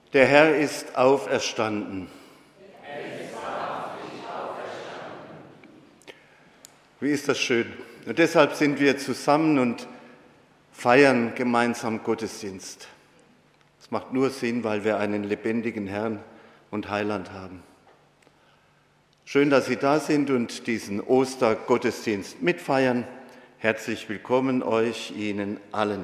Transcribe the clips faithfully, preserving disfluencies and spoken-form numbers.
Der Herr ist auferstanden. Er ist wahrhaftig auferstanden. Wie ist das schön. Und deshalb sind wir zusammen und feiern gemeinsam Gottesdienst. Es macht nur Sinn, weil wir einen lebendigen Herrn und Heiland haben. Schön, dass Sie da sind und diesen Ostergottesdienst mitfeiern. Herzlich willkommen euch, Ihnen allen.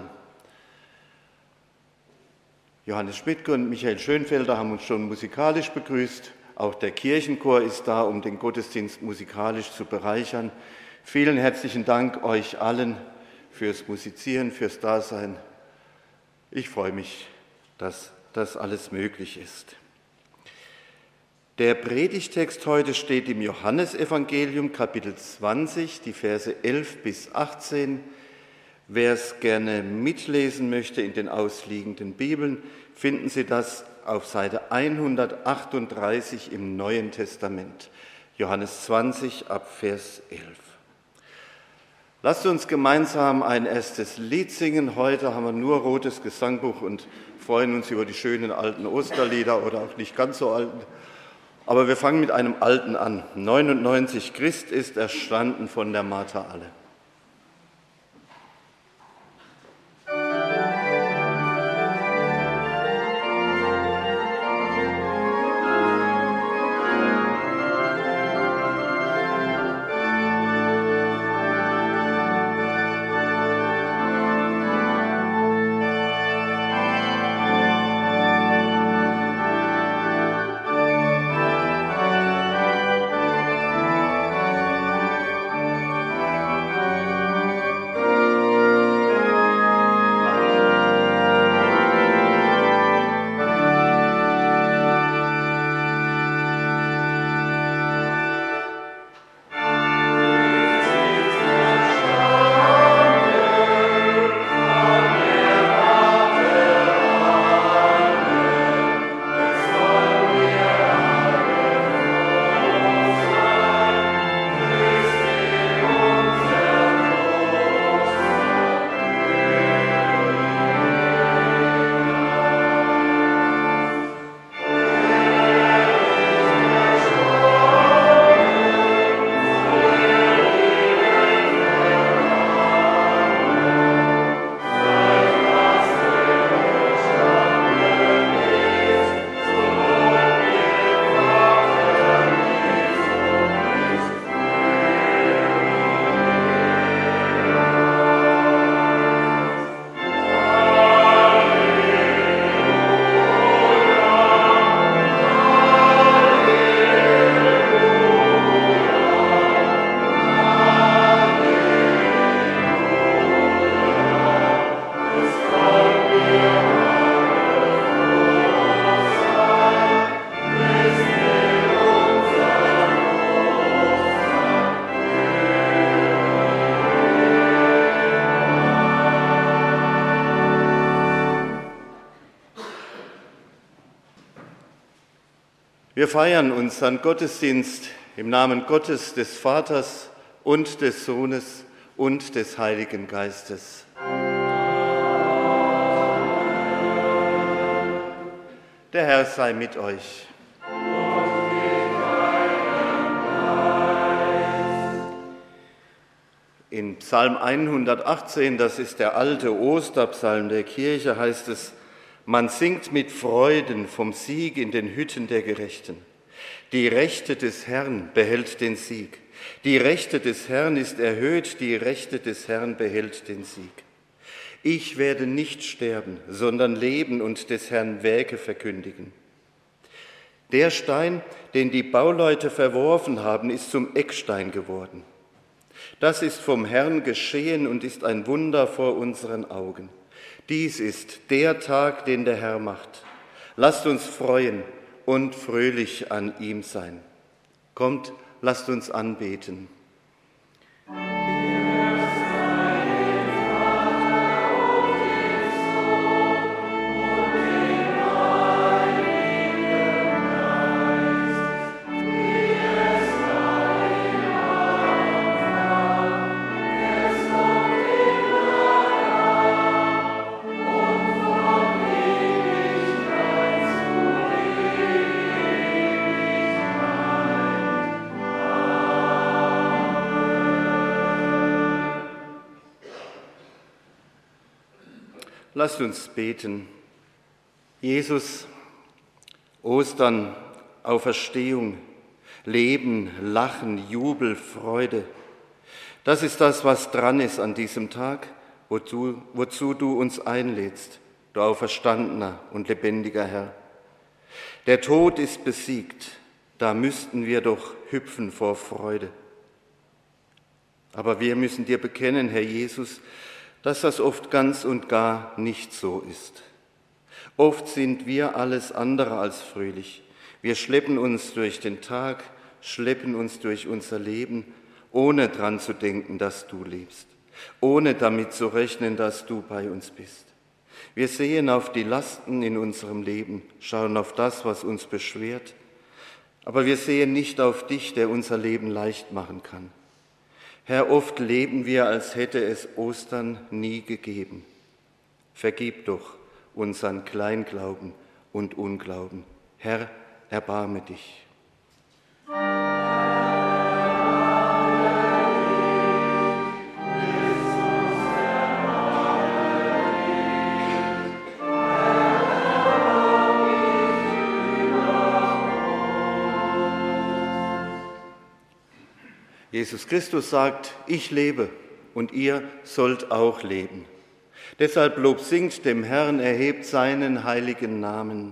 Johannes Schmidtke und Michael Schönfelder haben uns schon musikalisch begrüßt. Auch der Kirchenchor ist da, um den Gottesdienst musikalisch zu bereichern. Vielen herzlichen Dank euch allen fürs Musizieren, fürs Dasein. Ich freue mich, dass das alles möglich ist. Der Predigtext heute steht im Johannesevangelium, Kapitel zwanzig, die Verse elf bis achtzehn. Wer es gerne mitlesen möchte in den ausliegenden Bibeln, finden Sie das auf Seite hundertachtunddreißig im Neuen Testament. Johannes zwanzig ab Vers elf. Lasst uns gemeinsam ein erstes Lied singen. Heute haben wir nur rotes Gesangbuch und freuen uns über die schönen alten Osterlieder oder auch nicht ganz so alten. Aber wir fangen mit einem alten an. neunundneunzig, Christ ist erstanden von der Martha Alle. Wir feiern unseren Gottesdienst im Namen Gottes, des Vaters und des Sohnes und des Heiligen Geistes. Der Herr sei mit euch. Und mit deinem Geist. In Psalm hundertachtzehn, das ist der alte Osterpsalm der Kirche, heißt es: Man singt mit Freuden vom Sieg in den Hütten der Gerechten. Die Rechte des Herrn behält den Sieg. Die Rechte des Herrn ist erhöht, die Rechte des Herrn behält den Sieg. Ich werde nicht sterben, sondern leben und des Herrn Werke verkündigen. Der Stein, den die Bauleute verworfen haben, ist zum Eckstein geworden. Das ist vom Herrn geschehen und ist ein Wunder vor unseren Augen. Dies ist der Tag, den der Herr macht. Lasst uns freuen und fröhlich an ihm sein. Kommt, lasst uns anbeten. Und von Ewigkeit zu Lasst uns beten. Jesus, Ostern, Auferstehung, Leben, Lachen, Jubel, Freude. Das ist das, was dran ist an diesem Tag, wozu, wozu du uns einlädst, du auferstandener und lebendiger Herr. Der Tod ist besiegt, da müssten wir doch hüpfen vor Freude. Aber wir müssen dir bekennen, Herr Jesus, dass das oft ganz und gar nicht so ist. Oft sind wir alles andere als fröhlich. Wir schleppen uns durch den Tag, schleppen uns durch unser Leben, ohne dran zu denken, dass du lebst, ohne damit zu rechnen, dass du bei uns bist. Wir sehen auf die Lasten in unserem Leben, schauen auf das, was uns beschwert, aber wir sehen nicht auf dich, der unser Leben leicht machen kann. Herr, oft leben wir, als hätte es Ostern nie gegeben. Vergib doch unseren Kleinglauben und Unglauben. Herr, erbarme dich. Jesus Christus sagt, ich lebe und ihr sollt auch leben. Deshalb Lob singt dem Herrn, erhebt seinen heiligen Namen.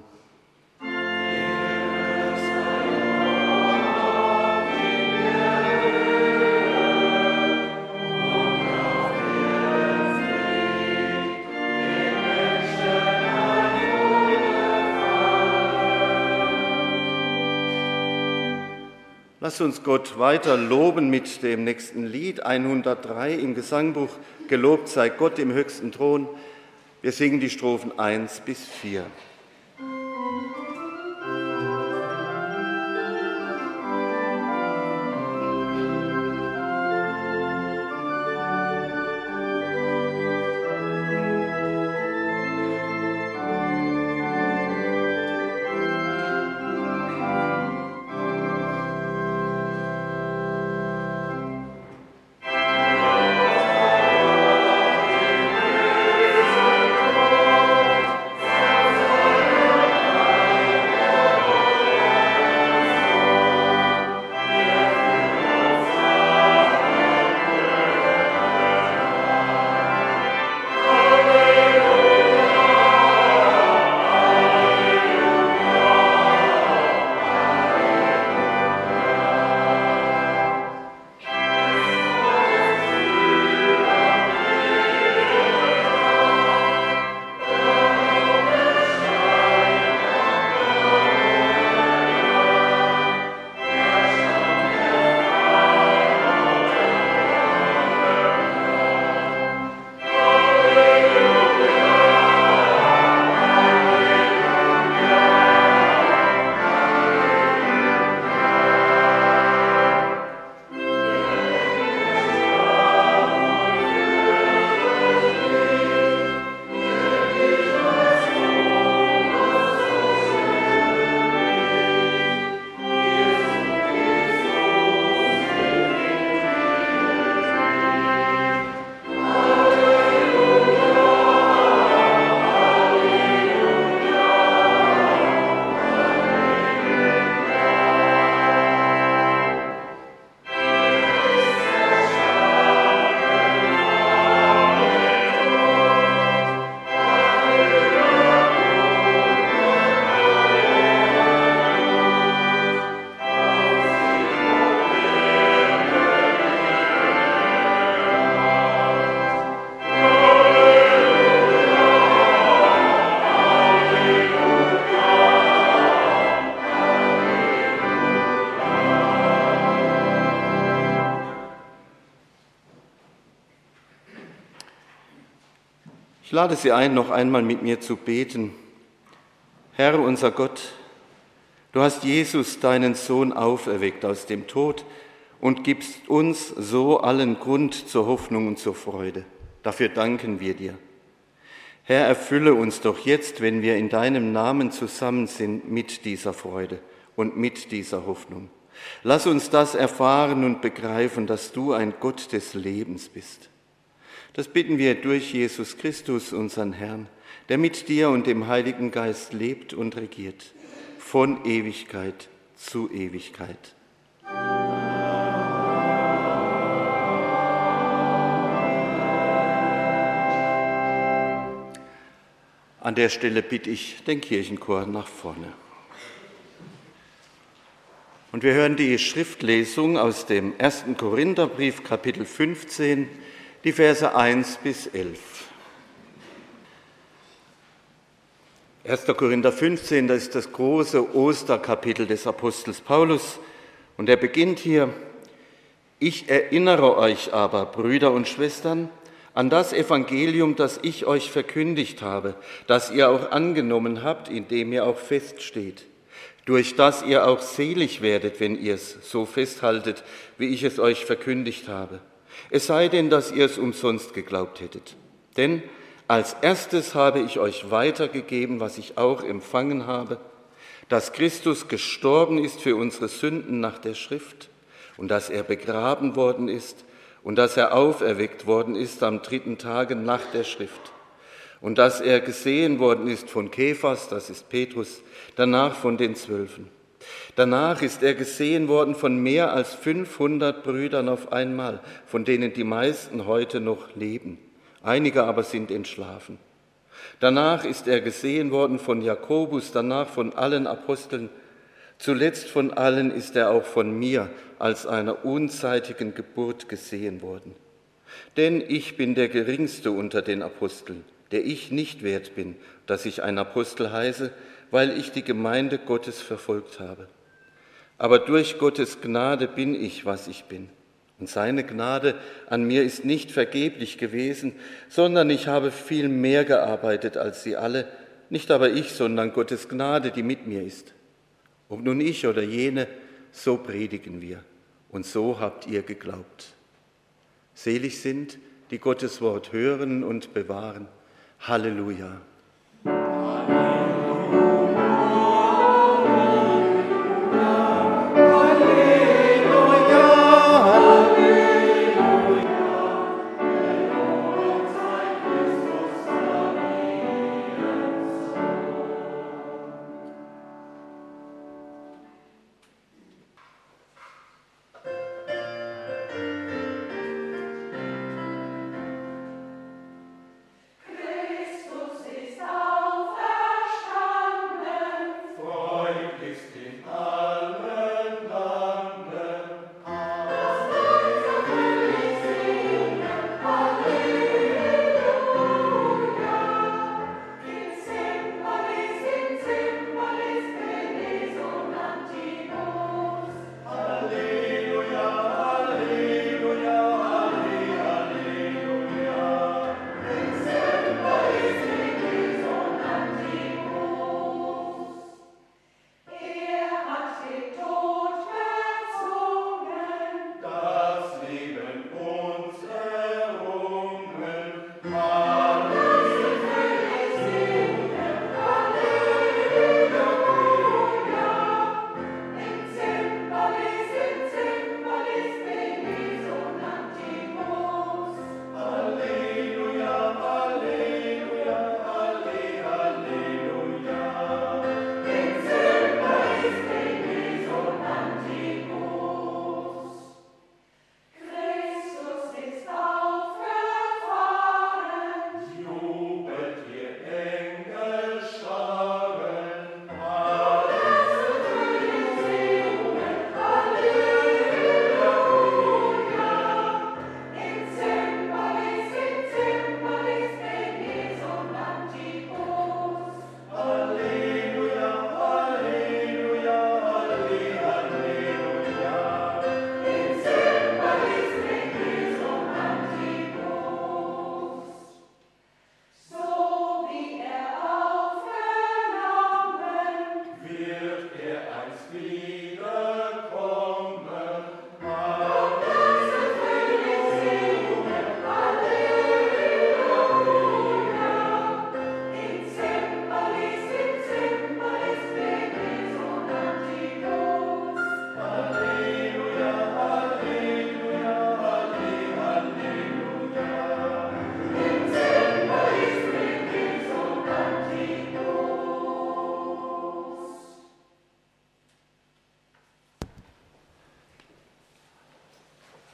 Lass uns Gott weiter loben mit dem nächsten Lied, hundertdrei im Gesangbuch, Gelobt sei Gott im höchsten Thron. Wir singen die Strophen eins bis vier. Ich lade Sie ein, noch einmal mit mir zu beten. Herr, unser Gott, du hast Jesus, deinen Sohn, auferweckt aus dem Tod und gibst uns so allen Grund zur Hoffnung und zur Freude. Dafür danken wir dir. Herr, erfülle uns doch jetzt, wenn wir in deinem Namen zusammen sind, mit dieser Freude und mit dieser Hoffnung. Lass uns das erfahren und begreifen, dass du ein Gott des Lebens bist. Das bitten wir durch Jesus Christus, unseren Herrn, der mit dir und dem Heiligen Geist lebt und regiert, von Ewigkeit zu Ewigkeit. An der Stelle bitte ich den Kirchenchor nach vorne. Und wir hören die Schriftlesung aus dem ersten Korintherbrief, Kapitel fünfzehn, die Verse eins bis elf. erster Korinther fünfzehn, das ist das große Osterkapitel des Apostels Paulus. Und er beginnt hier: Ich erinnere euch aber, Brüder und Schwestern, an das Evangelium, das ich euch verkündigt habe, das ihr auch angenommen habt, in dem ihr auch feststeht, durch das ihr auch selig werdet, wenn ihr es so festhaltet, wie ich es euch verkündigt habe. Es sei denn, dass ihr es umsonst geglaubt hättet. Denn als erstes habe ich euch weitergegeben, was ich auch empfangen habe, dass Christus gestorben ist für unsere Sünden nach der Schrift und dass er begraben worden ist und dass er auferweckt worden ist am dritten Tage nach der Schrift und dass er gesehen worden ist von Kephas, das ist Petrus, danach von den Zwölfen. Danach ist er gesehen worden von mehr als fünfhundert Brüdern auf einmal, von denen die meisten heute noch leben. Einige aber sind entschlafen. Danach ist er gesehen worden von Jakobus, danach von allen Aposteln. Zuletzt von allen ist er auch von mir als einer unzeitigen Geburt gesehen worden. Denn ich bin der Geringste unter den Aposteln, der ich nicht wert bin, dass ich ein Apostel heiße, weil ich die Gemeinde Gottes verfolgt habe. Aber durch Gottes Gnade bin ich, was ich bin. Und seine Gnade an mir ist nicht vergeblich gewesen, sondern ich habe viel mehr gearbeitet als sie alle, nicht aber ich, sondern Gottes Gnade, die mit mir ist. Ob nun ich oder jene, so predigen wir. Und so habt ihr geglaubt. Selig sind, die Gottes Wort hören und bewahren. Halleluja. Christus ist auferstanden.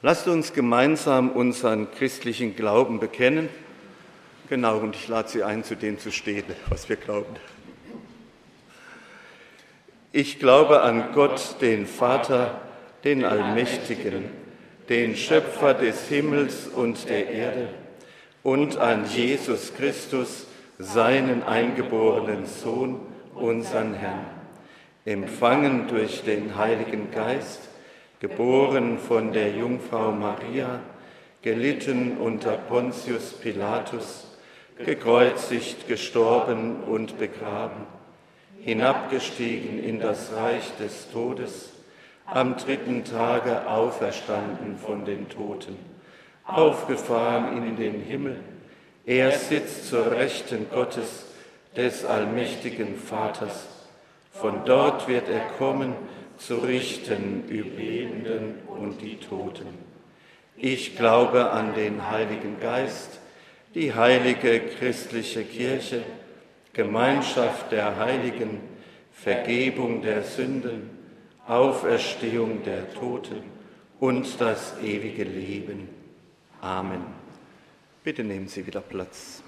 Lasst uns gemeinsam unseren christlichen Glauben bekennen. Genau, und ich lade Sie ein, zu dem zu stehen, was wir glauben. Ich glaube an Gott, den Vater, den Allmächtigen, den Schöpfer des Himmels und der Erde, und an Jesus Christus, seinen eingeborenen Sohn, unseren Herrn, empfangen durch den Heiligen Geist, geboren von der Jungfrau Maria, gelitten unter Pontius Pilatus, gekreuzigt, gestorben und begraben, hinabgestiegen in das Reich des Todes, am dritten Tage auferstanden von den Toten, aufgefahren in den Himmel. Er sitzt zur Rechten Gottes, des allmächtigen Vaters. Von dort wird er kommen, zu richten über die Lebenden und die Toten. Ich glaube an den Heiligen Geist, die heilige christliche Kirche, Gemeinschaft der Heiligen, Vergebung der Sünden, Auferstehung der Toten und das ewige Leben. Amen. Bitte nehmen Sie wieder Platz.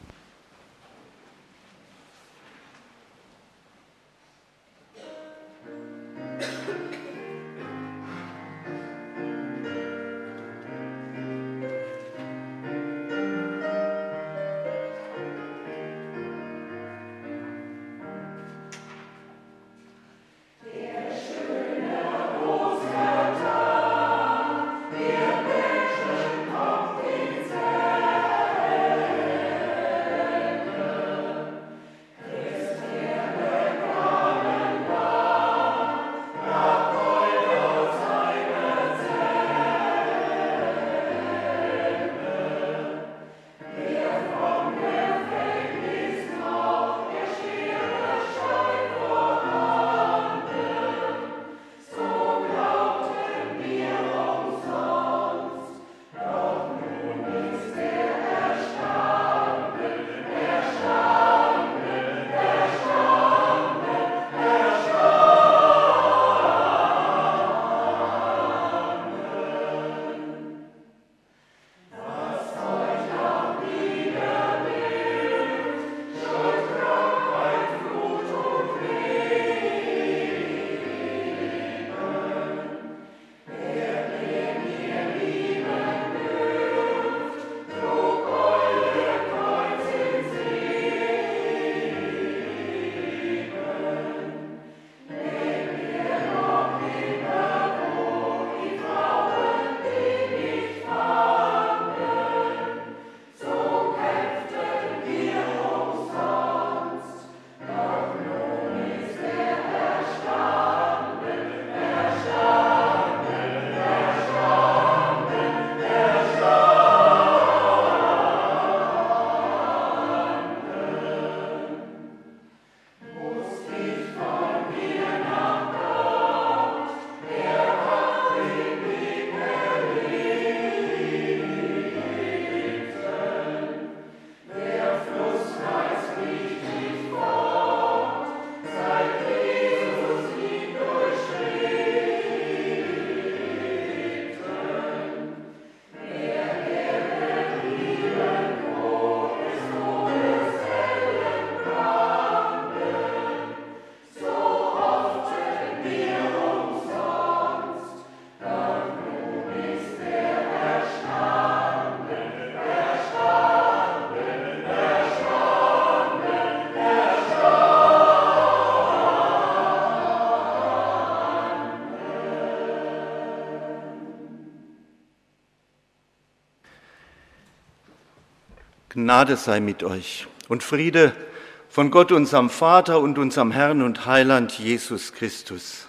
Gnade sei mit euch und Friede von Gott, unserem Vater und unserem Herrn und Heiland Jesus Christus.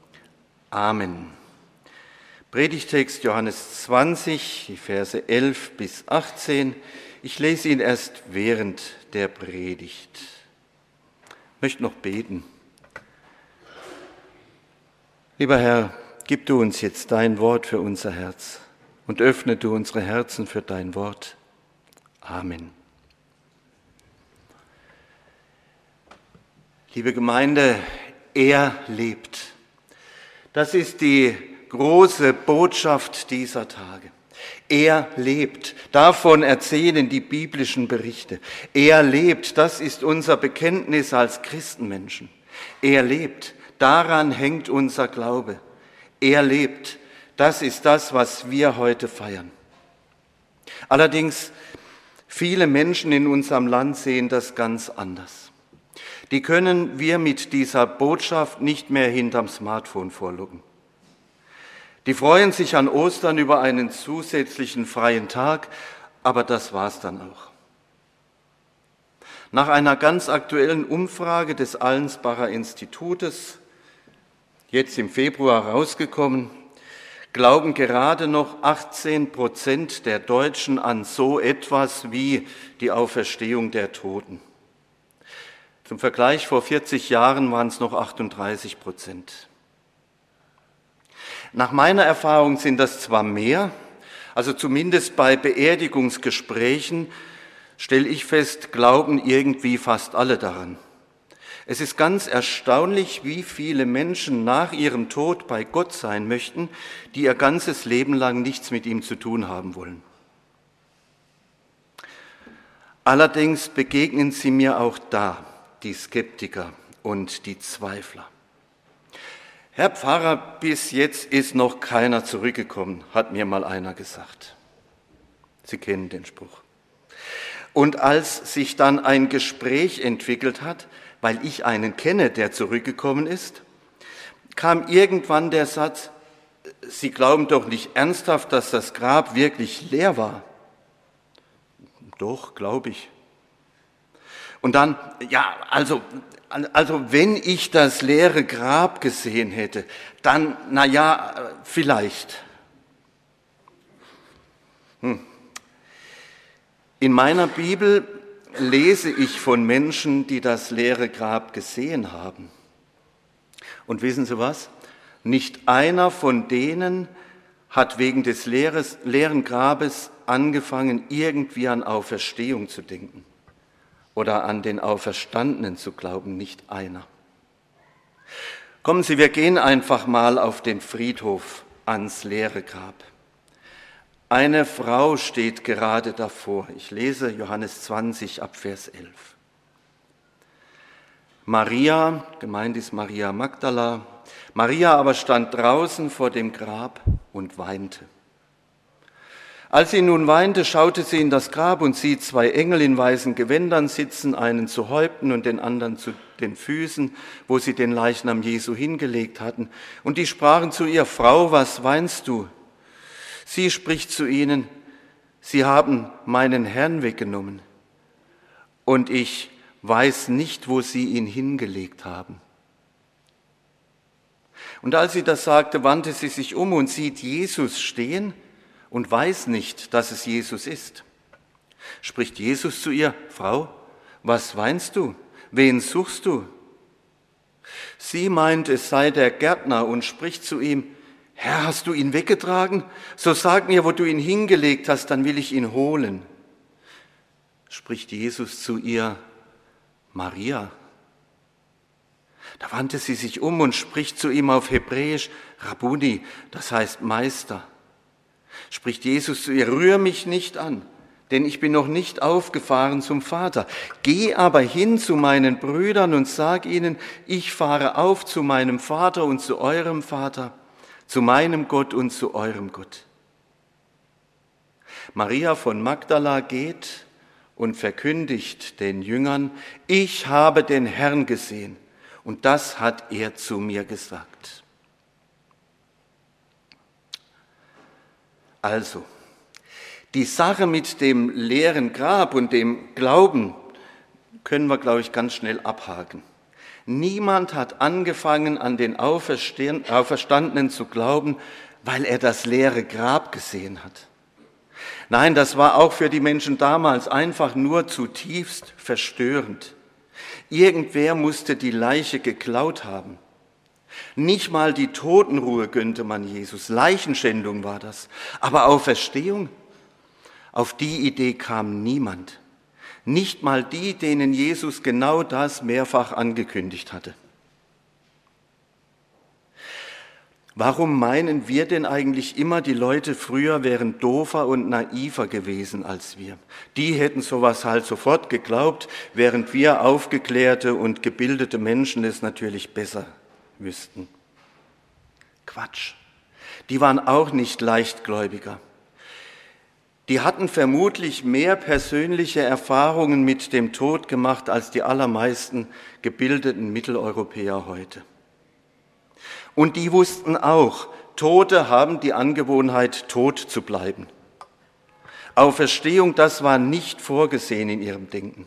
Amen. Predigtext Johannes zwanzig, die Verse elf bis achtzehn. Ich lese ihn erst während der Predigt. Ich möchte noch beten. Lieber Herr, gib du uns jetzt dein Wort für unser Herz und öffne du unsere Herzen für dein Wort. Amen. Liebe Gemeinde, er lebt. Das ist die große Botschaft dieser Tage. Er lebt. Davon erzählen die biblischen Berichte. Er lebt. Das ist unser Bekenntnis als Christenmenschen. Er lebt. Daran hängt unser Glaube. Er lebt. Das ist das, was wir heute feiern. Allerdings, viele Menschen in unserem Land sehen das ganz anders. Die können wir mit dieser Botschaft nicht mehr hinterm Smartphone vorluggen. Die freuen sich an Ostern über einen zusätzlichen freien Tag, aber das war's dann auch. Nach einer ganz aktuellen Umfrage des Allensbacher Institutes, jetzt im Februar rausgekommen, glauben gerade noch achtzehn Prozent der Deutschen an so etwas wie die Auferstehung der Toten. Zum Vergleich, vor vierzig Jahren waren es noch achtunddreißig Prozent. Nach meiner Erfahrung sind das zwar mehr, also zumindest bei Beerdigungsgesprächen stelle ich fest, glauben irgendwie fast alle daran. Es ist ganz erstaunlich, wie viele Menschen nach ihrem Tod bei Gott sein möchten, die ihr ganzes Leben lang nichts mit ihm zu tun haben wollen. Allerdings begegnen sie mir auch da, die Skeptiker und die Zweifler. Herr Pfarrer, bis jetzt ist noch keiner zurückgekommen, hat mir mal einer gesagt. Sie kennen den Spruch. Und als sich dann ein Gespräch entwickelt hat, weil ich einen kenne, der zurückgekommen ist, kam irgendwann der Satz, Sie glauben doch nicht ernsthaft, dass das Grab wirklich leer war? Doch, glaube ich. Und dann, ja, also, also wenn ich das leere Grab gesehen hätte, dann, na ja, vielleicht. Hm. In meiner Bibel lese ich von Menschen, die das leere Grab gesehen haben. Und wissen Sie was? Nicht einer von denen hat wegen des leeres, leeren Grabes angefangen, irgendwie an Auferstehung zu denken oder an den Auferstandenen zu glauben, nicht einer. Kommen Sie, wir gehen einfach mal auf den Friedhof ans leere Grab. Eine Frau steht gerade davor. Ich lese Johannes zwanzig ab Vers elf. Maria, gemeint ist Maria Magdala, Maria aber stand draußen vor dem Grab und weinte. Als sie nun weinte, schaute sie in das Grab und sieht zwei Engel in weißen Gewändern sitzen, einen zu Häupten und den anderen zu den Füßen, wo sie den Leichnam Jesu hingelegt hatten. Und die sprachen zu ihr: Frau, was weinst du? Sie spricht zu ihnen: Sie haben meinen Herrn weggenommen und ich weiß nicht, wo sie ihn hingelegt haben. Und als sie das sagte, wandte sie sich um und sieht Jesus stehen und weiß nicht, dass es Jesus ist. Spricht Jesus zu ihr: Frau, was weinst du? Wen suchst du? Sie meint, es sei der Gärtner und spricht zu ihm: Herr, hast du ihn weggetragen? So sag mir, wo du ihn hingelegt hast, dann will ich ihn holen. Spricht Jesus zu ihr: Maria. Da wandte sie sich um und spricht zu ihm auf Hebräisch: Rabbuni, das heißt Meister. Spricht Jesus zu ihr: Rühr mich nicht an, denn ich bin noch nicht aufgefahren zum Vater. Geh aber hin zu meinen Brüdern und sag ihnen, ich fahre auf zu meinem Vater und zu eurem Vater, zu meinem Gott und zu eurem Gott. Maria von Magdala geht und verkündigt den Jüngern: Ich habe den Herrn gesehen und das hat er zu mir gesagt. Also, die Sache mit dem leeren Grab und dem Glauben können wir, glaube ich, ganz schnell abhaken. Niemand hat angefangen, an den Auferstandenen zu glauben, weil er das leere Grab gesehen hat. Nein, das war auch für die Menschen damals einfach nur zutiefst verstörend. Irgendwer musste die Leiche geklaut haben. Nicht mal die Totenruhe gönnte man Jesus. Leichenschändung war das. Aber Auferstehung? Auf die Idee kam niemand. Nicht mal die, denen Jesus genau das mehrfach angekündigt hatte. Warum meinen wir denn eigentlich immer, die Leute früher wären doofer und naiver gewesen als wir? Die hätten sowas halt sofort geglaubt, während wir aufgeklärte und gebildete Menschen es natürlich besser wüssten. Quatsch. Die waren auch nicht leichtgläubiger. Die hatten vermutlich mehr persönliche Erfahrungen mit dem Tod gemacht als die allermeisten gebildeten Mitteleuropäer heute. Und die wussten auch, Tote haben die Angewohnheit, tot zu bleiben. Auferstehung, das war nicht vorgesehen in ihrem Denken.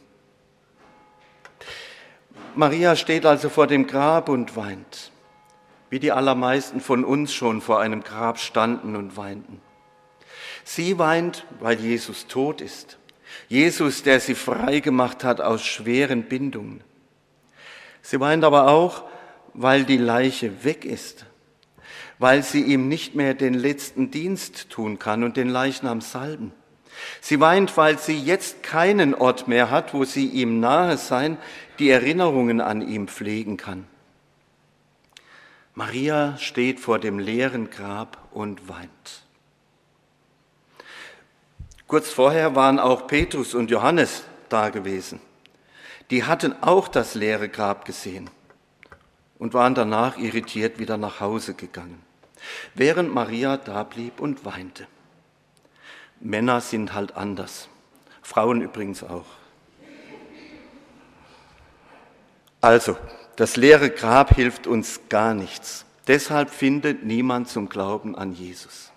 Maria steht also vor dem Grab und weint, wie die allermeisten von uns schon vor einem Grab standen und weinten. Sie weint, weil Jesus tot ist. Jesus, der sie frei gemacht hat aus schweren Bindungen. Sie weint aber auch, weil die Leiche weg ist, weil sie ihm nicht mehr den letzten Dienst tun kann und den Leichnam salben. Sie weint, weil sie jetzt keinen Ort mehr hat, wo sie ihm nahe sein, die Erinnerungen an ihn pflegen kann. Maria steht vor dem leeren Grab und weint. Kurz vorher waren auch Petrus und Johannes da gewesen. Die hatten auch das leere Grab gesehen und waren danach irritiert wieder nach Hause gegangen, während Maria da blieb und weinte. Männer sind halt anders, Frauen übrigens auch. Also, das leere Grab hilft uns gar nichts. Deshalb findet niemand zum Glauben an Jesus.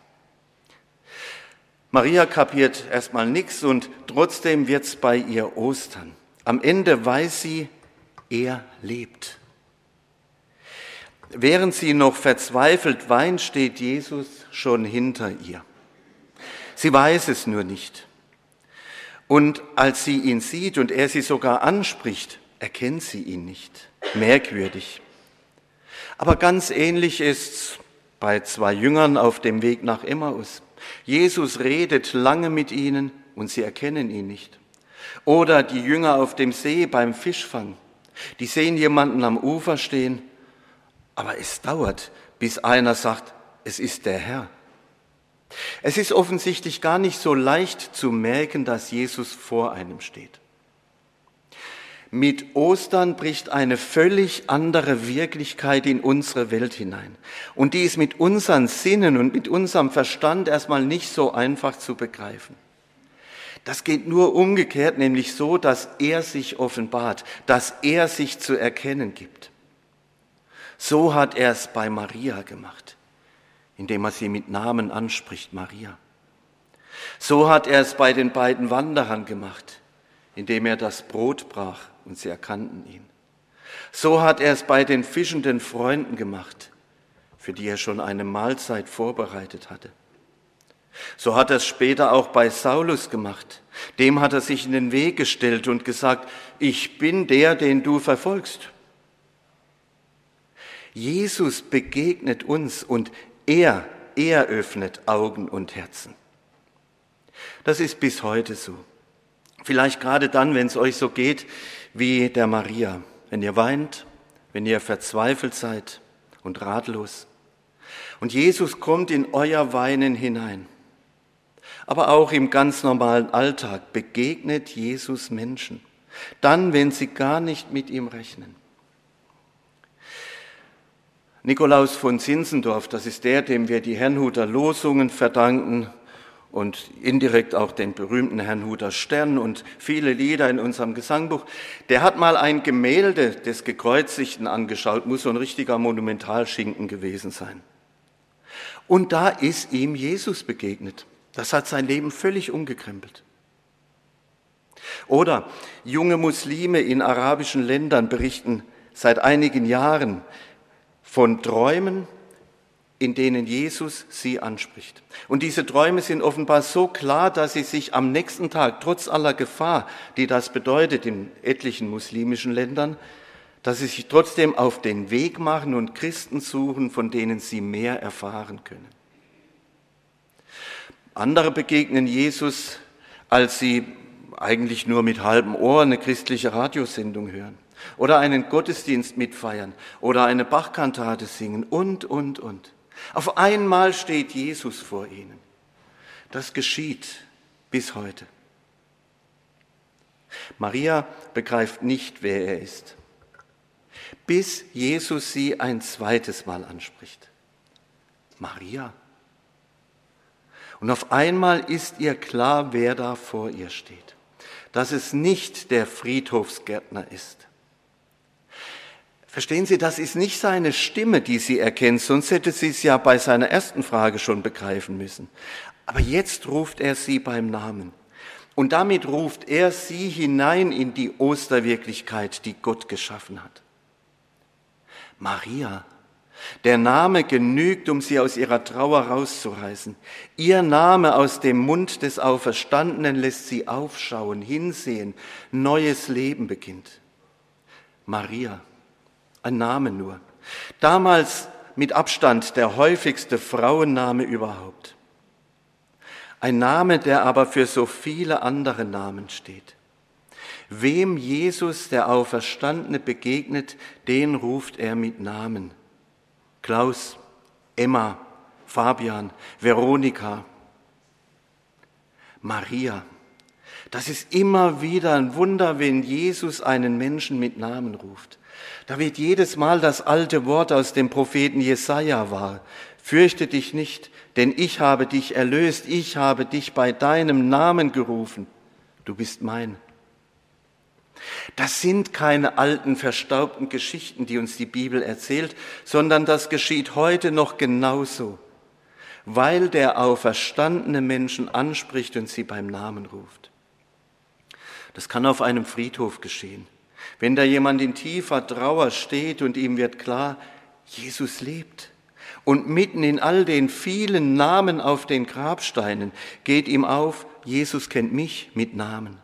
Maria kapiert erstmal nichts und trotzdem wird's bei ihr Ostern. Am Ende weiß sie, er lebt. Während sie noch verzweifelt weint, steht Jesus schon hinter ihr. Sie weiß es nur nicht. Und als sie ihn sieht und er sie sogar anspricht, erkennt sie ihn nicht. Merkwürdig. Aber ganz ähnlich ist's bei zwei Jüngern auf dem Weg nach Emmaus. Jesus redet lange mit ihnen und sie erkennen ihn nicht. Oder die Jünger auf dem See beim Fischfang. Die sehen jemanden am Ufer stehen, aber es dauert, bis einer sagt, es ist der Herr. Es ist offensichtlich gar nicht so leicht zu merken, dass Jesus vor einem steht. Mit Ostern bricht eine völlig andere Wirklichkeit in unsere Welt hinein. Und die ist mit unseren Sinnen und mit unserem Verstand erstmal nicht so einfach zu begreifen. Das geht nur umgekehrt, nämlich so, dass er sich offenbart, dass er sich zu erkennen gibt. So hat er es bei Maria gemacht, indem er sie mit Namen anspricht, Maria. So hat er es bei den beiden Wanderern gemacht, indem er das Brot brach und sie erkannten ihn. So hat er es bei den fischenden Freunden gemacht, für die er schon eine Mahlzeit vorbereitet hatte. So hat er es später auch bei Saulus gemacht. Dem hat er sich in den Weg gestellt und gesagt, ich bin der, den du verfolgst. Jesus begegnet uns und er, er öffnet Augen und Herzen. Das ist bis heute so. Vielleicht gerade dann, wenn es euch so geht wie der Maria, wenn ihr weint, wenn ihr verzweifelt seid und ratlos. Und Jesus kommt in euer Weinen hinein. Aber auch im ganz normalen Alltag begegnet Jesus Menschen, dann, wenn sie gar nicht mit ihm rechnen. Nikolaus von Zinzendorf, das ist der, dem wir die Herrnhuter Losungen verdanken und indirekt auch den berühmten Herrnhuter Stern und viele Lieder in unserem Gesangbuch, der hat mal ein Gemälde des Gekreuzigten angeschaut, muss so ein richtiger Monumentalschinken gewesen sein. Und da ist ihm Jesus begegnet. Das hat sein Leben völlig umgekrempelt. Oder junge Muslime in arabischen Ländern berichten seit einigen Jahren von Träumen, in denen Jesus sie anspricht. Und diese Träume sind offenbar so klar, dass sie sich am nächsten Tag, trotz aller Gefahr, die das bedeutet in etlichen muslimischen Ländern, dass sie sich trotzdem auf den Weg machen und Christen suchen, von denen sie mehr erfahren können. Andere begegnen Jesus, als sie eigentlich nur mit halbem Ohr eine christliche Radiosendung hören oder einen Gottesdienst mitfeiern oder eine Bachkantate singen und, und, und. Auf einmal steht Jesus vor ihnen. Das geschieht bis heute. Maria begreift nicht, wer er ist, bis Jesus sie ein zweites Mal anspricht. Maria. Und auf einmal ist ihr klar, wer da vor ihr steht. Dass es nicht der Friedhofsgärtner ist. Verstehen Sie, das ist nicht seine Stimme, die sie erkennt, sonst hätte sie es ja bei seiner ersten Frage schon begreifen müssen. Aber jetzt ruft er sie beim Namen. Und damit ruft er sie hinein in die Osterwirklichkeit, die Gott geschaffen hat. Maria, der Name genügt, um sie aus ihrer Trauer rauszureißen. Ihr Name aus dem Mund des Auferstandenen lässt sie aufschauen, hinsehen, neues Leben beginnt. Maria, ein Name nur. Damals mit Abstand der häufigste Frauenname überhaupt. Ein Name, der aber für so viele andere Namen steht. Wem Jesus, der Auferstandene, begegnet, den ruft er mit Namen. Klaus, Emma, Fabian, Veronika, Maria. Das ist immer wieder ein Wunder, wenn Jesus einen Menschen mit Namen ruft. Da wird jedes Mal das alte Wort aus dem Propheten Jesaja wahr. Fürchte dich nicht, denn ich habe dich erlöst, ich habe dich bei deinem Namen gerufen. Du bist mein. Das sind keine alten, verstaubten Geschichten, die uns die Bibel erzählt, sondern das geschieht heute noch genauso, weil der auferstandene Menschen anspricht und sie beim Namen ruft. Das kann auf einem Friedhof geschehen. Wenn da jemand in tiefer Trauer steht und ihm wird klar, Jesus lebt. Und mitten in all den vielen Namen auf den Grabsteinen geht ihm auf, Jesus kennt mich mit Namen.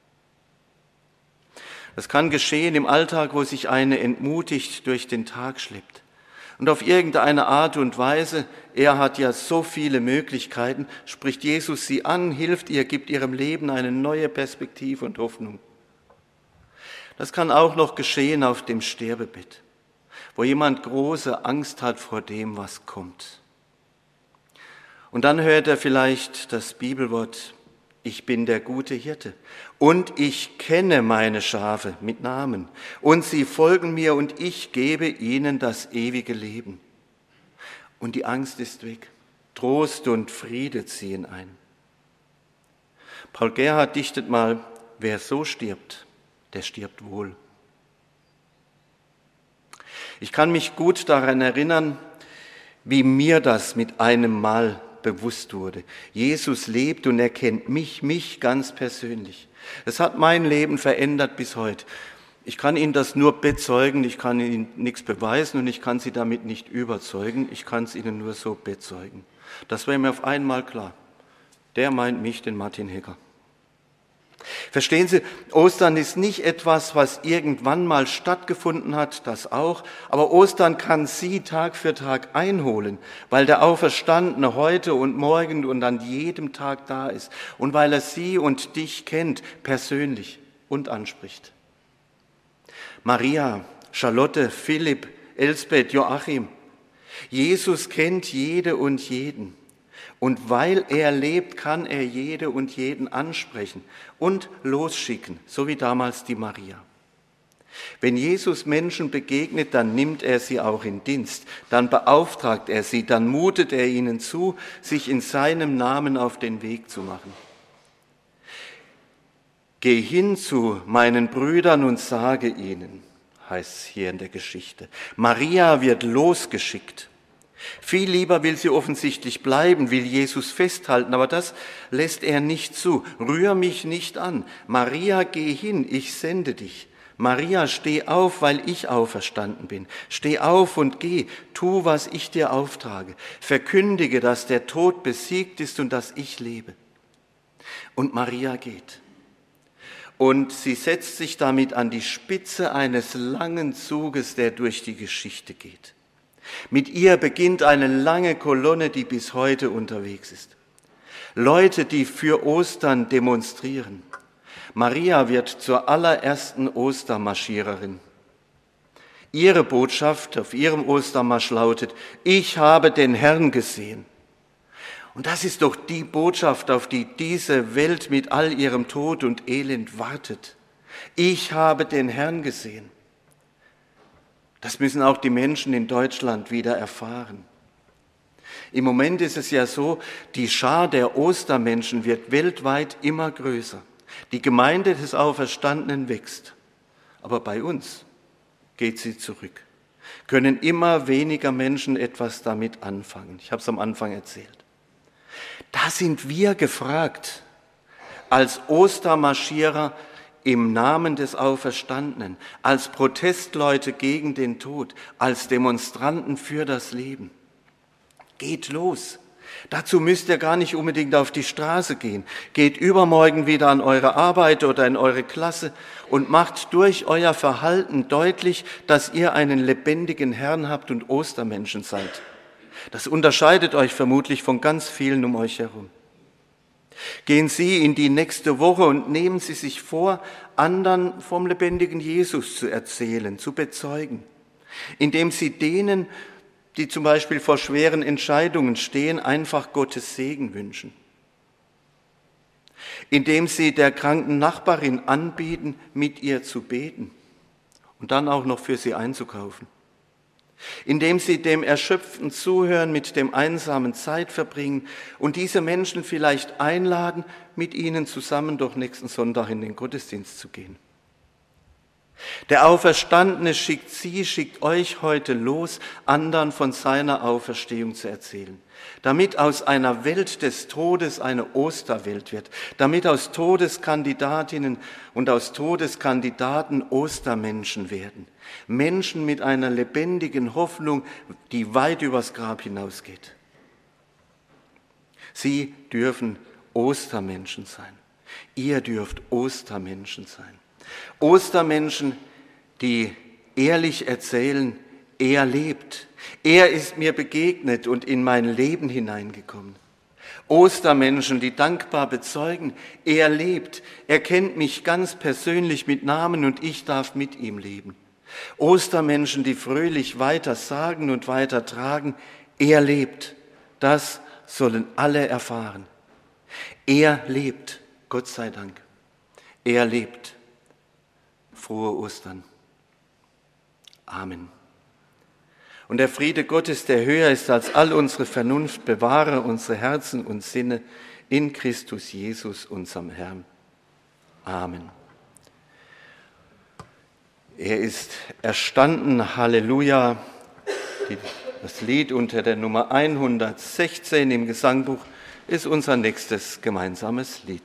Das kann geschehen im Alltag, wo sich eine entmutigt durch den Tag schleppt. Und auf irgendeine Art und Weise, er hat ja so viele Möglichkeiten, spricht Jesus sie an, hilft ihr, gibt ihrem Leben eine neue Perspektive und Hoffnung. Das kann auch noch geschehen auf dem Sterbebett, wo jemand große Angst hat vor dem, was kommt. Und dann hört er vielleicht das Bibelwort, ich bin der gute Hirte und ich kenne meine Schafe mit Namen und sie folgen mir und ich gebe ihnen das ewige Leben. Und die Angst ist weg, Trost und Friede ziehen ein. Paul Gerhard dichtet mal, wer so stirbt, der stirbt wohl. Ich kann mich gut daran erinnern, wie mir das mit einem Mal bewusst wurde. Jesus lebt und er kennt mich, mich ganz persönlich. Das hat mein Leben verändert bis heute. Ich kann Ihnen das nur bezeugen, ich kann Ihnen nichts beweisen und ich kann Sie damit nicht überzeugen, ich kann es Ihnen nur so bezeugen. Das war mir auf einmal klar. Der meint mich, den Martin Hecker. Verstehen Sie, Ostern ist nicht etwas, was irgendwann mal stattgefunden hat, das auch, aber Ostern kann Sie Tag für Tag einholen, weil der Auferstandene heute und morgen und an jedem Tag da ist und weil er Sie und dich kennt, persönlich und anspricht. Maria, Charlotte, Philipp, Elsbeth, Joachim, Jesus kennt jede und jeden. Und weil er lebt, kann er jede und jeden ansprechen und losschicken, so wie damals die Maria. Wenn Jesus Menschen begegnet, dann nimmt er sie auch in Dienst, dann beauftragt er sie, dann mutet er ihnen zu, sich in seinem Namen auf den Weg zu machen. Geh hin zu meinen Brüdern und sage ihnen, heißt es hier in der Geschichte. Maria wird losgeschickt. Viel lieber will sie offensichtlich bleiben, will Jesus festhalten, aber das lässt er nicht zu. Rühr mich nicht an. Maria, geh hin, ich sende dich. Maria, steh auf, weil ich auferstanden bin. Steh auf und geh, tu, was ich dir auftrage. Verkündige, dass der Tod besiegt ist und dass ich lebe. Und Maria geht. Und sie setzt sich damit an die Spitze eines langen Zuges, der durch die Geschichte geht. Mit ihr beginnt eine lange Kolonne, die bis heute unterwegs ist. Leute, die für Ostern demonstrieren. Maria wird zur allerersten Ostermarschiererin. Ihre Botschaft auf Ihrem Ostermarsch lautet: Ich habe den Herrn gesehen. Und das ist doch die Botschaft, auf die diese Welt mit all ihrem Tod und Elend wartet. Ich habe den Herrn gesehen. Das müssen auch die Menschen in Deutschland wieder erfahren. Im Moment ist es ja so, die Schar der Ostermenschen wird weltweit immer größer. Die Gemeinde des Auferstandenen wächst. Aber bei uns geht sie zurück. Können immer weniger Menschen etwas damit anfangen. Ich habe es am Anfang erzählt. Da sind wir gefragt, als Ostermarschierer im Namen des Auferstandenen, als Protestleute gegen den Tod, als Demonstranten für das Leben. Geht los. Dazu müsst ihr gar nicht unbedingt auf die Straße gehen. Geht übermorgen wieder an eure Arbeit oder in eure Klasse und macht durch euer Verhalten deutlich, dass ihr einen lebendigen Herrn habt und Ostermenschen seid. Das unterscheidet euch vermutlich von ganz vielen um euch herum. Gehen Sie in die nächste Woche und nehmen Sie sich vor, anderen vom lebendigen Jesus zu erzählen, zu bezeugen, indem Sie denen, die zum Beispiel vor schweren Entscheidungen stehen, einfach Gottes Segen wünschen. Indem Sie der kranken Nachbarin anbieten, mit ihr zu beten und dann auch noch für sie einzukaufen. Indem Sie dem Erschöpften zuhören, mit dem Einsamen Zeit verbringen und diese Menschen vielleicht einladen, mit ihnen zusammen doch nächsten Sonntag in den Gottesdienst zu gehen. Der Auferstandene schickt Sie, schickt euch heute los, anderen von seiner Auferstehung zu erzählen, damit aus einer Welt des Todes eine Osterwelt wird, damit aus Todeskandidatinnen und aus Todeskandidaten Ostermenschen werden, Menschen mit einer lebendigen Hoffnung, die weit übers Grab hinausgeht. Sie dürfen Ostermenschen sein. Ihr dürft Ostermenschen sein. Ostermenschen, die ehrlich erzählen, er lebt. Er ist mir begegnet und in mein Leben hineingekommen. Ostermenschen, die dankbar bezeugen, er lebt. Er kennt mich ganz persönlich mit Namen und ich darf mit ihm leben. Ostermenschen, die fröhlich weiter sagen und weiter tragen, er lebt. Das sollen alle erfahren. Er lebt, Gott sei Dank. Er lebt. Frohe Ostern. Amen. Und der Friede Gottes, der höher ist als all unsere Vernunft, bewahre unsere Herzen und Sinne in Christus Jesus, unserem Herrn. Amen. Er ist erstanden, Halleluja. Das Lied unter der Nummer hundertsechzehn im Gesangbuch ist unser nächstes gemeinsames Lied.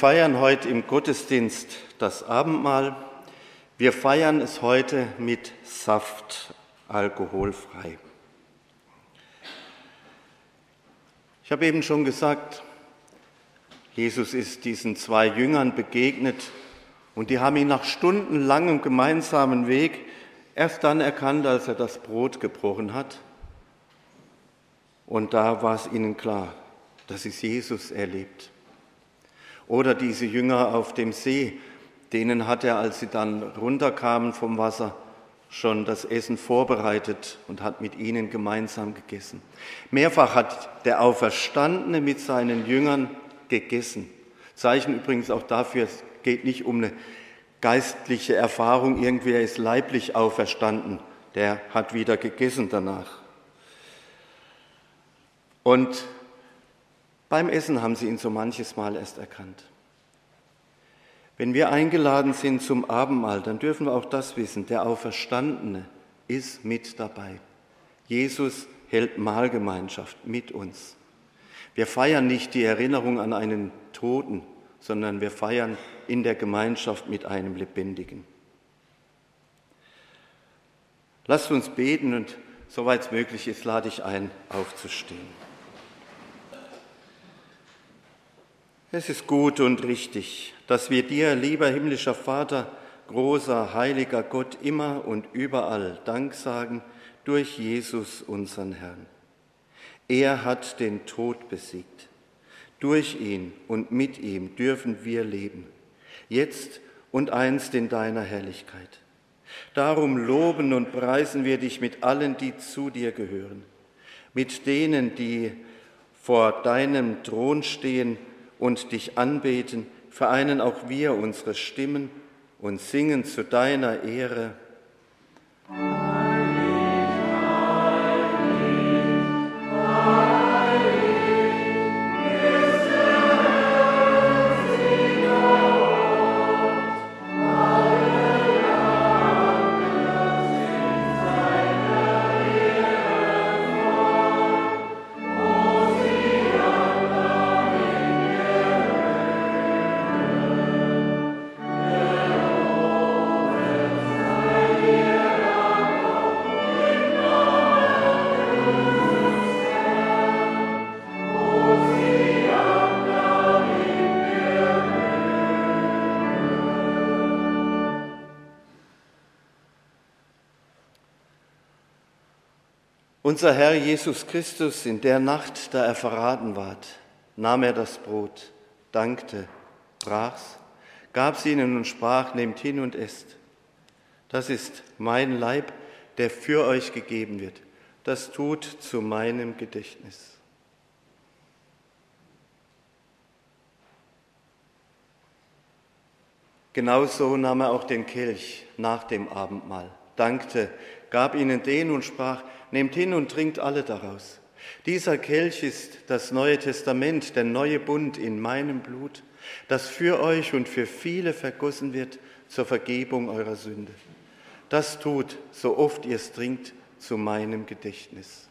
feiern heute im Gottesdienst das Abendmahl. Wir feiern es heute mit Saft, alkoholfrei. Ich habe eben schon gesagt, Jesus ist diesen zwei Jüngern begegnet und die haben ihn nach stundenlangem gemeinsamen Weg erst dann erkannt, als er das Brot gebrochen hat. Und da war es ihnen klar, dass es Jesus erlebt. Oder diese Jünger auf dem See, denen hat er, als sie dann runterkamen vom Wasser, schon das Essen vorbereitet und hat mit ihnen gemeinsam gegessen. Mehrfach hat der Auferstandene mit seinen Jüngern gegessen. Zeichen übrigens auch dafür, es geht nicht um eine geistliche Erfahrung, irgendwer ist leiblich auferstanden, der hat wieder gegessen danach. Und beim Essen haben sie ihn so manches Mal erst erkannt. Wenn wir eingeladen sind zum Abendmahl, dann dürfen wir auch das wissen, der Auferstandene ist mit dabei. Jesus hält Mahlgemeinschaft mit uns. Wir feiern nicht die Erinnerung an einen Toten, sondern wir feiern in der Gemeinschaft mit einem Lebendigen. Lasst uns beten und soweit es möglich ist, lade ich ein, aufzustehen. Es ist gut und richtig, dass wir dir, lieber himmlischer Vater, großer, heiliger Gott, immer und überall Dank sagen durch Jesus, unseren Herrn. Er hat den Tod besiegt. Durch ihn und mit ihm dürfen wir leben, jetzt und einst in deiner Herrlichkeit. Darum loben und preisen wir dich mit allen, die zu dir gehören, mit denen, die vor deinem Thron stehen und dich anbeten, vereinen auch wir unsere Stimmen und singen zu deiner Ehre. Unser Herr Jesus Christus, in der Nacht, da er verraten ward, nahm er das Brot, dankte, brach's, gab's ihnen und sprach, nehmt hin und esst. Das ist mein Leib, der für euch gegeben wird. Das tut zu meinem Gedächtnis. Genauso nahm er auch den Kelch nach dem Abendmahl, dankte, gab ihnen den und sprach, nehmt hin und trinkt alle daraus. Dieser Kelch ist das Neue Testament, der neue Bund in meinem Blut, das für euch und für viele vergossen wird zur Vergebung eurer Sünde. Das tut, so oft ihr es trinkt, zu meinem Gedächtnis.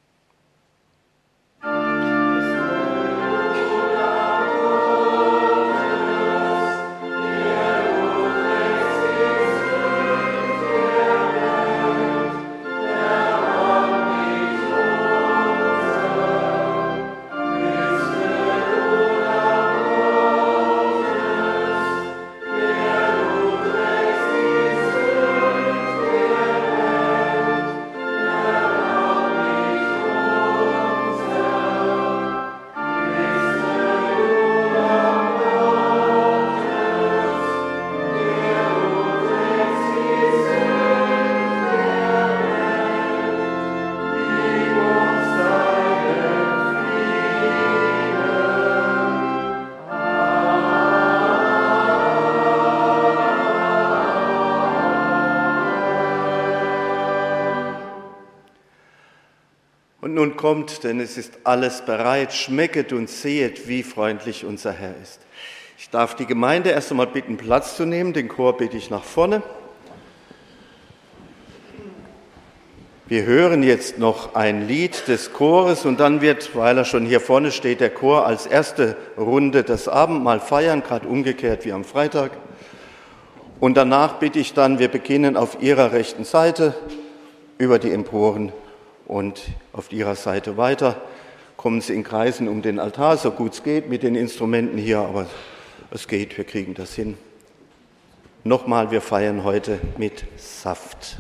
Und nun kommt, denn es ist alles bereit, schmecket und sehet, wie freundlich unser Herr ist. Ich darf die Gemeinde erst einmal bitten, Platz zu nehmen, den Chor bitte ich nach vorne. Wir hören jetzt noch ein Lied des Chores und dann wird, weil er schon hier vorne steht, der Chor als erste Runde das Abendmahl feiern, gerade umgekehrt wie am Freitag. Und danach bitte ich dann, wir beginnen auf Ihrer rechten Seite über die Emporen und auf Ihrer Seite weiter. Kommen Sie in Kreisen um den Altar, so gut es geht mit den Instrumenten hier, aber es geht, wir kriegen das hin. Nochmal, wir feiern heute mit Saft.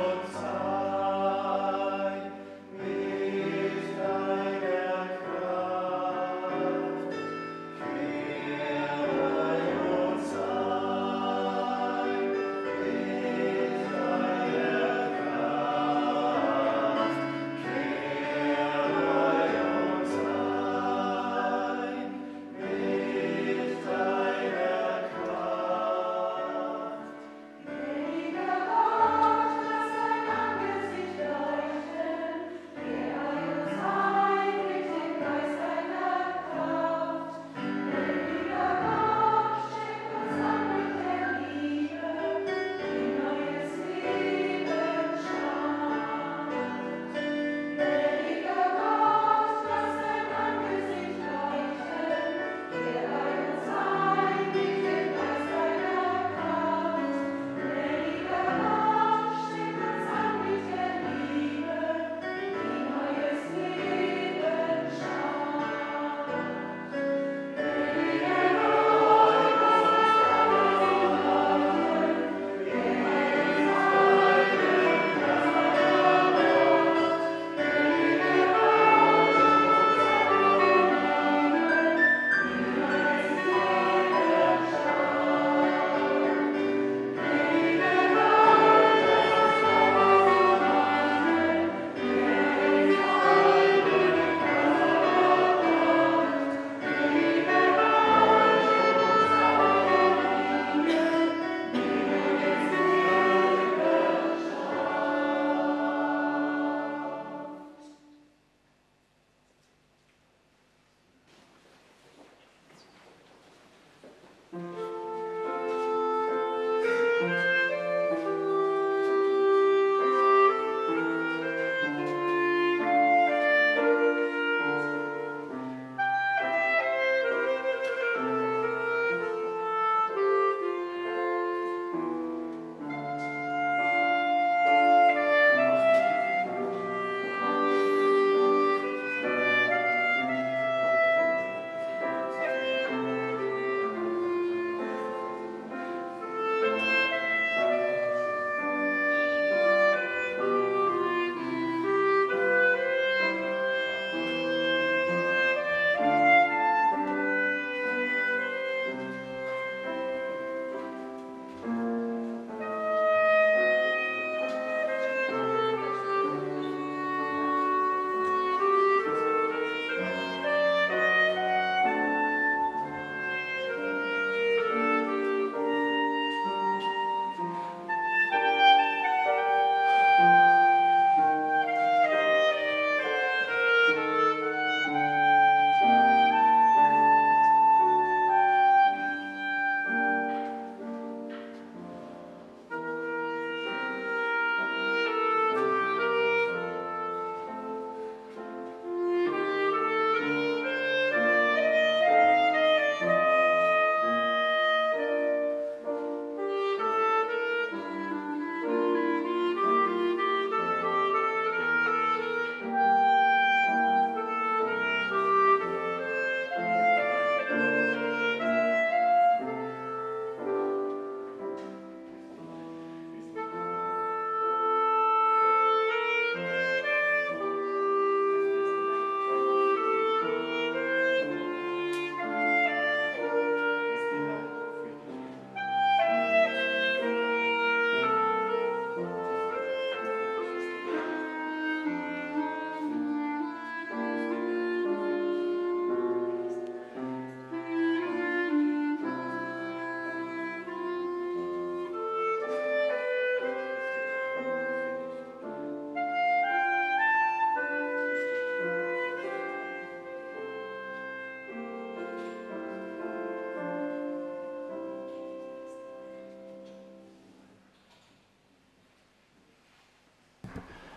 Mit deiner Kraft.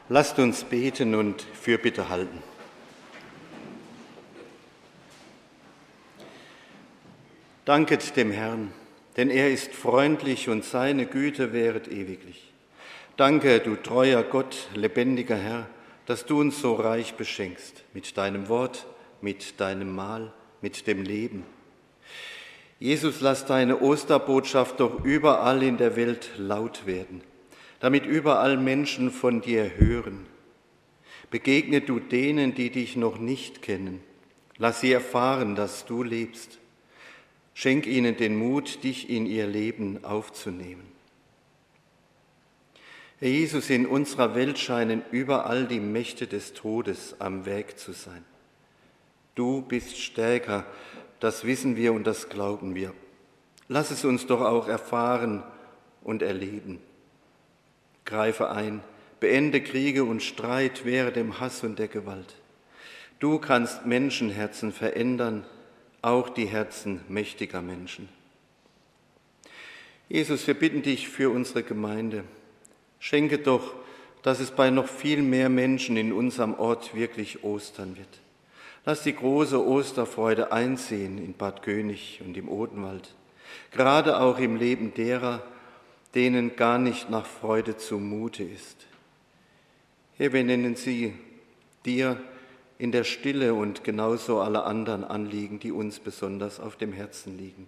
Lasst uns beten und Fürbitte halten. Danket dem Herrn, denn er ist freundlich und seine Güte währet ewiglich. Danke, du treuer Gott, lebendiger Herr, dass du uns so reich beschenkst mit deinem Wort, mit deinem Mahl, mit dem Leben. Jesus, lass deine Osterbotschaft doch überall in der Welt laut werden, damit überall Menschen von dir hören. Begegne du denen, die dich noch nicht kennen. Lass sie erfahren, dass du lebst. Schenk ihnen den Mut, dich in ihr Leben aufzunehmen. Herr Jesus, in unserer Welt scheinen überall die Mächte des Todes am Werk zu sein. Du bist stärker, das wissen wir und das glauben wir. Lass es uns doch auch erfahren und erleben. Greife ein, beende Kriege und Streit, wehre dem Hass und der Gewalt. Du kannst Menschenherzen verändern, auch die Herzen mächtiger Menschen. Jesus, wir bitten dich für unsere Gemeinde. Schenke doch, dass es bei noch viel mehr Menschen in unserem Ort wirklich Ostern wird. Lass die große Osterfreude einziehen in Bad König und im Odenwald, gerade auch im Leben derer, denen gar nicht nach Freude zumute ist. Herr, wir nennen sie dir in der Stille und genauso alle anderen Anliegen, die uns besonders auf dem Herzen liegen.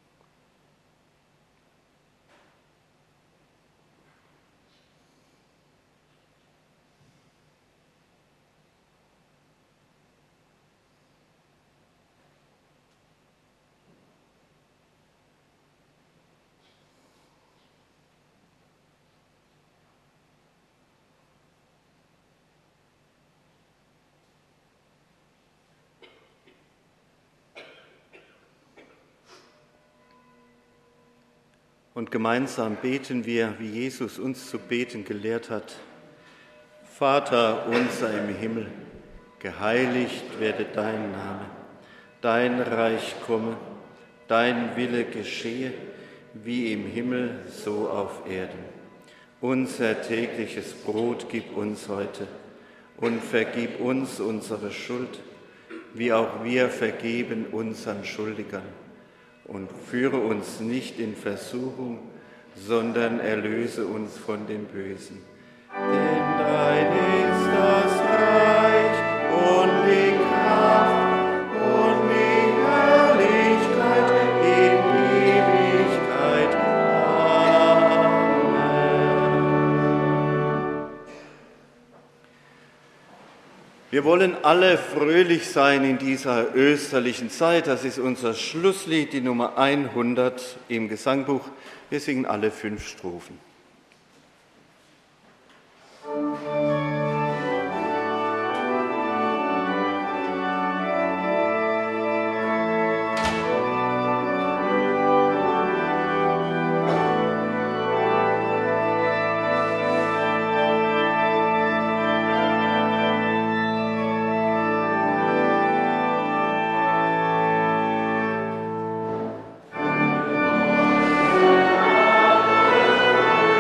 Und gemeinsam beten wir, wie Jesus uns zu beten gelehrt hat. Vater unser im Himmel, geheiligt werde dein Name, dein Reich komme, dein Wille geschehe, wie im Himmel, so auf Erden. Unser tägliches Brot gib uns heute und vergib uns unsere Schuld, wie auch wir vergeben unseren Schuldigern. Und führe uns nicht in Versuchung, sondern erlöse uns von dem Bösen. Denn dein ist das Reich und die Kraft und die Herrlichkeit in Ewigkeit. Amen. Wir wollen alle fröhlich sein in dieser österlichen Zeit. Das ist unser Schlusslied, die Nummer hundert im Gesangbuch. Wir singen alle fünf Strophen. Amen.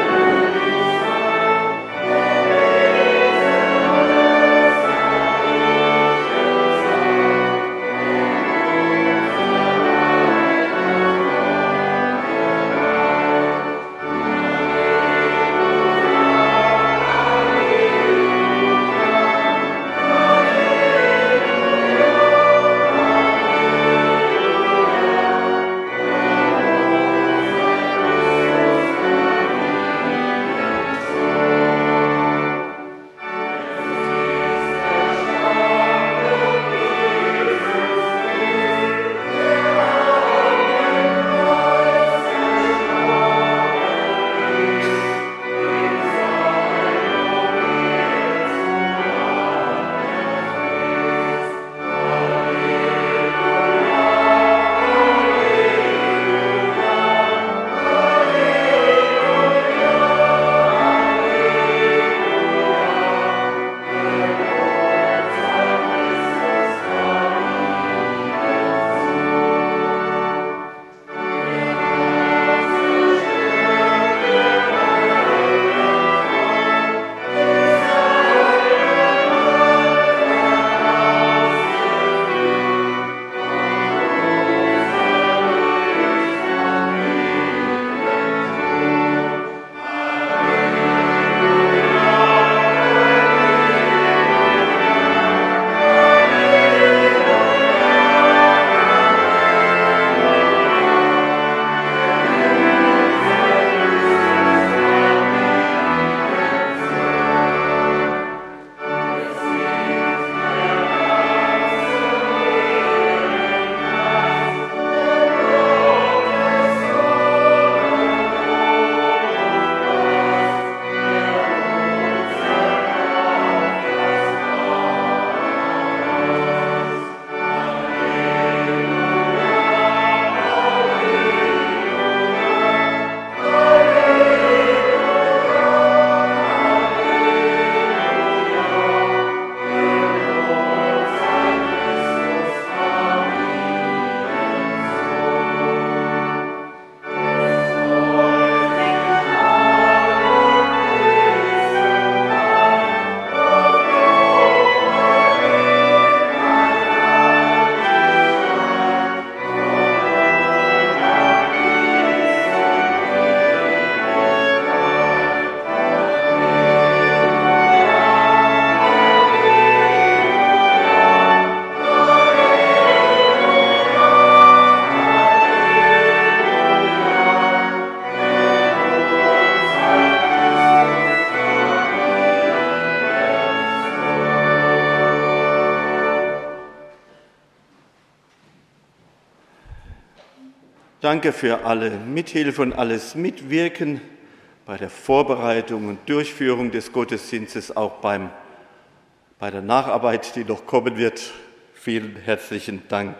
Danke für alle Mithilfe und alles Mitwirken bei der Vorbereitung und Durchführung des Gottesdienstes, auch beim, bei der Nacharbeit, die noch kommen wird. Vielen herzlichen Dank.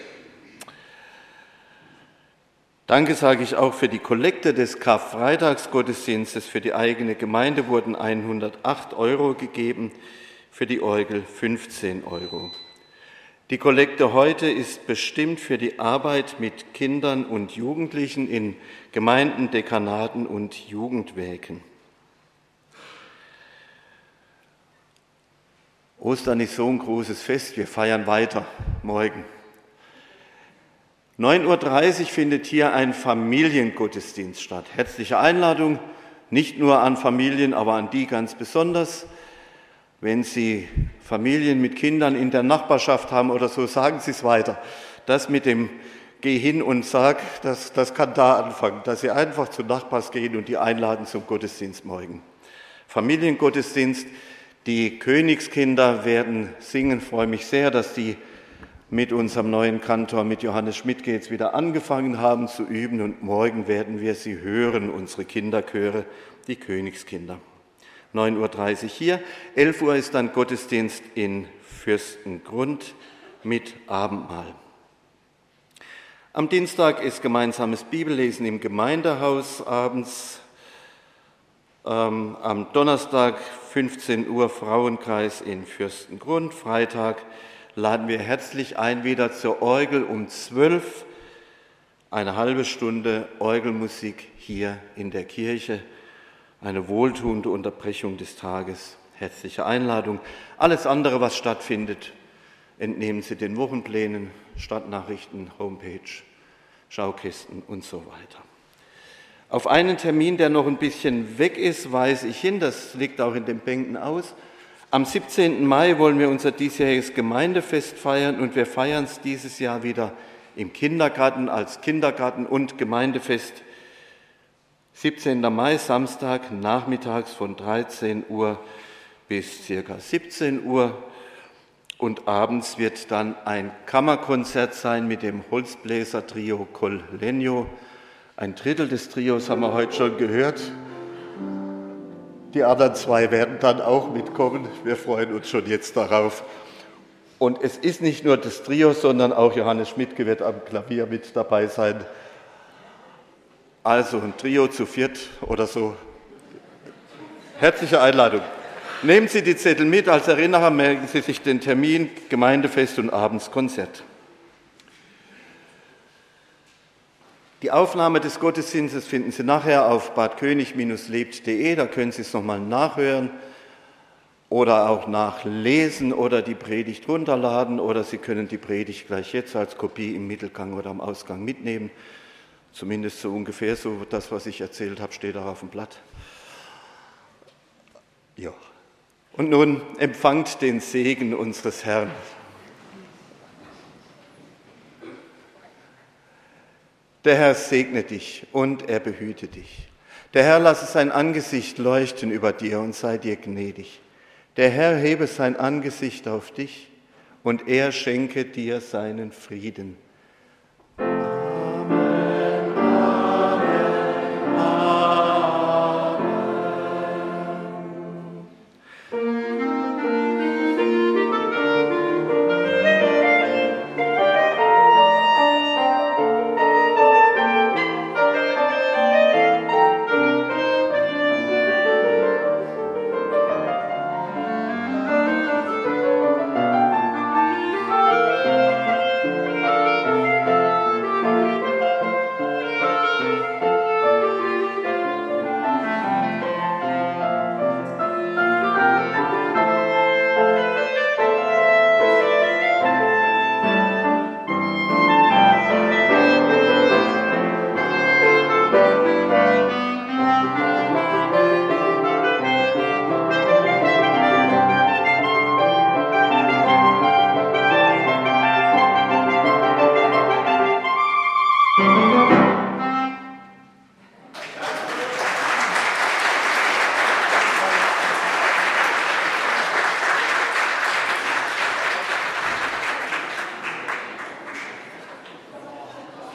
Danke sage ich auch für die Kollekte des Karfreitagsgottesdienstes. Für die eigene Gemeinde wurden hundertacht Euro gegeben, für die Orgel fünfzehn Euro. Die Kollekte heute ist bestimmt für die Arbeit mit Kindern und Jugendlichen in Gemeinden, Dekanaten und Jugendwerken. Ostern ist so ein großes Fest, wir feiern weiter morgen. neun Uhr dreißig findet hier ein Familiengottesdienst statt. Herzliche Einladung, nicht nur an Familien, aber an die ganz besonders. Wenn Sie Familien mit Kindern in der Nachbarschaft haben oder so, sagen Sie es weiter. Das mit dem Geh hin und sag, das, das kann da anfangen, dass Sie einfach zu Nachbars gehen und die einladen zum Gottesdienst morgen. Familiengottesdienst, die Königskinder werden singen. Ich freue mich sehr, dass die mit unserem neuen Kantor, mit Johannes Schmidtke, jetzt wieder angefangen haben zu üben. Und morgen werden wir sie hören, unsere Kinderchöre, die Königskinder. neun Uhr dreißig hier, elf Uhr ist dann Gottesdienst in Fürstengrund mit Abendmahl. Am Dienstag ist gemeinsames Bibellesen im Gemeindehaus abends. Ähm, am Donnerstag fünfzehn Uhr Frauenkreis in Fürstengrund. Freitag laden wir herzlich ein wieder zur Orgel um zwölf. Eine halbe Stunde Orgelmusik hier in der Kirche. Eine wohltuende Unterbrechung des Tages. Herzliche Einladung. Alles andere, was stattfindet, entnehmen Sie den Wochenplänen, Stadtnachrichten, Homepage, Schaukästen und so weiter. Auf einen Termin, der noch ein bisschen weg ist, weise ich hin, das liegt auch in den Bänken aus. Am siebzehnten Mai wollen wir unser diesjähriges Gemeindefest feiern und wir feiern es dieses Jahr wieder im Kindergarten als Kindergarten- und Gemeindefest. siebzehnten Mai, Samstag, nachmittags von dreizehn Uhr bis ca. siebzehn Uhr. Und abends wird dann ein Kammerkonzert sein mit dem Holzbläser-Trio Col Legno. Ein Drittel des Trios haben wir heute schon gehört. Die anderen zwei werden dann auch mitkommen. Wir freuen uns schon jetzt darauf. Und es ist nicht nur das Trio, sondern auch Johannes Schmidtke wird am Klavier mit dabei sein. Also ein Trio zu viert oder so. Herzliche Einladung. Nehmen Sie die Zettel mit. Als Erinnerer merken Sie sich den Termin, Gemeindefest und abends Konzert. Die Aufnahme des Gottesdienstes finden Sie nachher auf badkönig Bindestrich lebt punkt de. Da können Sie es nochmal nachhören oder auch nachlesen oder die Predigt runterladen oder Sie können die Predigt gleich jetzt als Kopie im Mittelgang oder am Ausgang mitnehmen. Zumindest so ungefähr so, das, was ich erzählt habe, steht auch auf dem Blatt. Ja. Und nun empfangt den Segen unseres Herrn. Der Herr segne dich und er behüte dich. Der Herr lasse sein Angesicht leuchten über dir und sei dir gnädig. Der Herr hebe sein Angesicht auf dich und er schenke dir seinen Frieden.